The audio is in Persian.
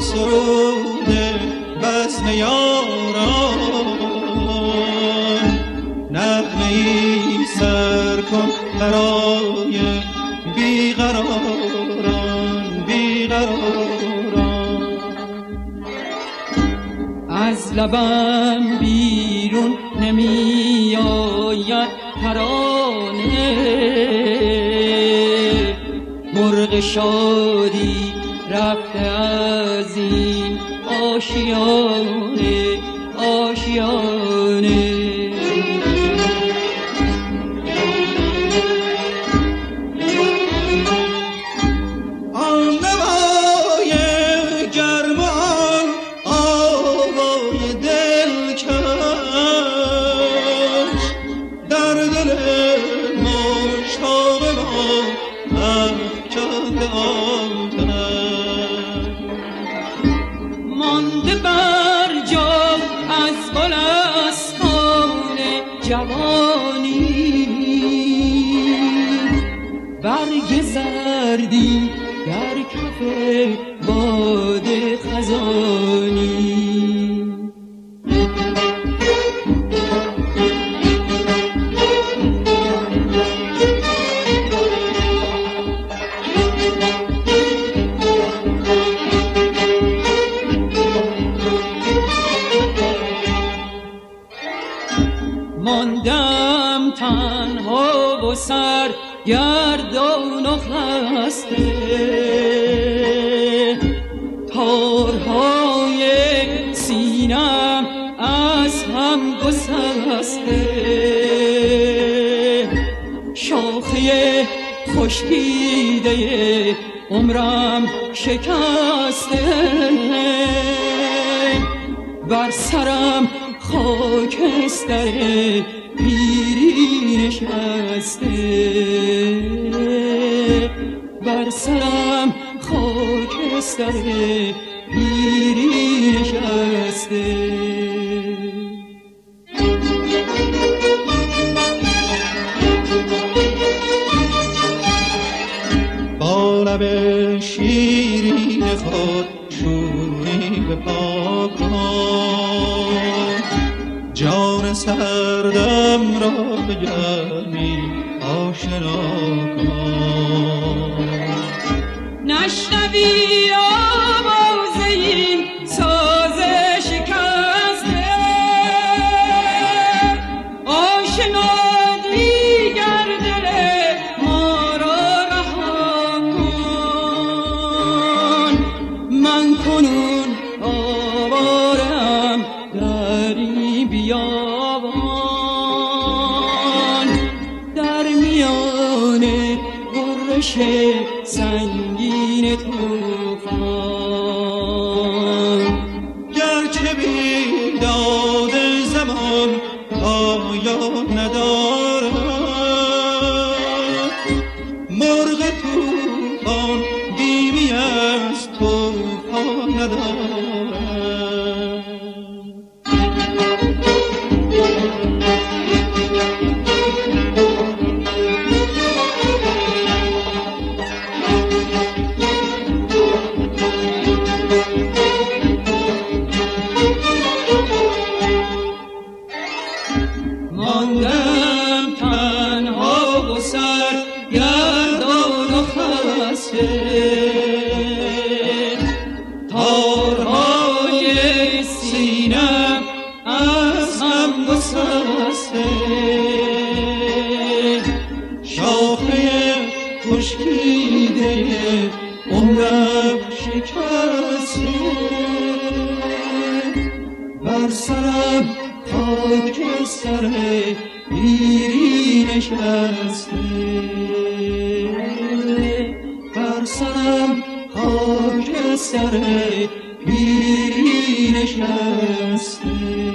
سرود بزم یاران نغمه ای سر کن برای بیقراران بیقراران. از لبم بیرون نمی آید ترانه، مرغ شادی رفته از این آشیانه آشیانه. مانده بر جا از گلستان جوانی، برگ زردی در کف باد خزانی. ماندم تنها و سرگردان و خسته، تارهای سینم از هم گسسته، شاخه خشکیده عمرم شکسته، بر سرم خاکستر پیری نشسته، بر سرم خاکستر پیری نشسته. با لب شیرین خود شوری به پا کن، جان سردم را به گرمی آشنا کن. نشنوی آواز این ساز شکسته، آشنا دیگر دل ما را رها کن. من کنون آوارم در این بیابان، در میان غرش سنگین طوفان. گرچه بیداد زمان پایان ندارد، مرغ طوفان بیمی از طوفان ندارد. ماندم تنها و سرگردان و خسته، تارهای سینم از هم گسسته، شاخه خشکیده عمرم شکسته، بر سرم خاکستر پیری نشسته، بر سرم خاکستر پیری نشسته.